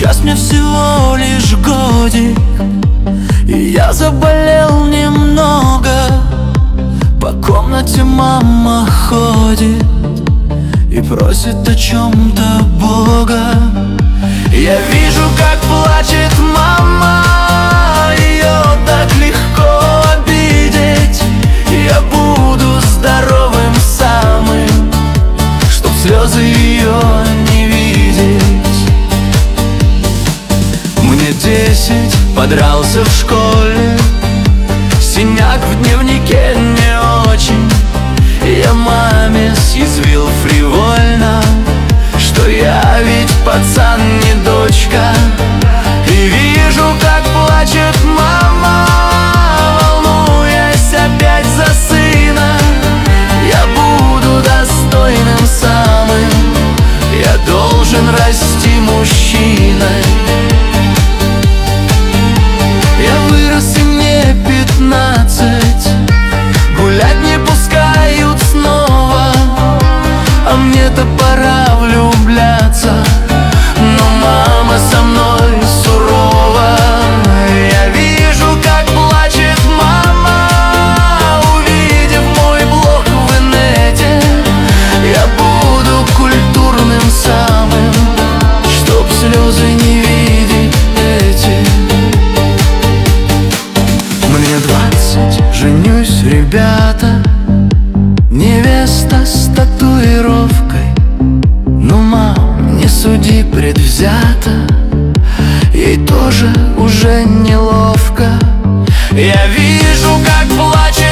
Сейчас мне всего лишь годик, и я заболел немного. По комнате мама ходит и просит о чем-то Бога. Я вижу, как плачет мама, ее так легко обидеть. Я буду здоровым самым, чтоб слезы ее не видеть. Мне 10, подрался в школе, синяк в дневнике не очень. Я маме съязвил фривольно, что я ведь пацан, не дочка. И вижу, как плачет мама, волнуясь опять за сына. Я буду достойным самым, я должен расти мужчиной. Я вырос, и мне 15, гулять не пускают снова, а мне-то пора влюбляться. Но мама со мной сурова. Я вижу, как плачет мама, увидев мой блог в инете. Я буду культурным самым, чтоб слезы не видеть эти. Мне 20, женюсь, ребята, невеста с татуировкой. Ну, мам, не суди предвзято, ей тоже уже неловко. Я вижу, как плачет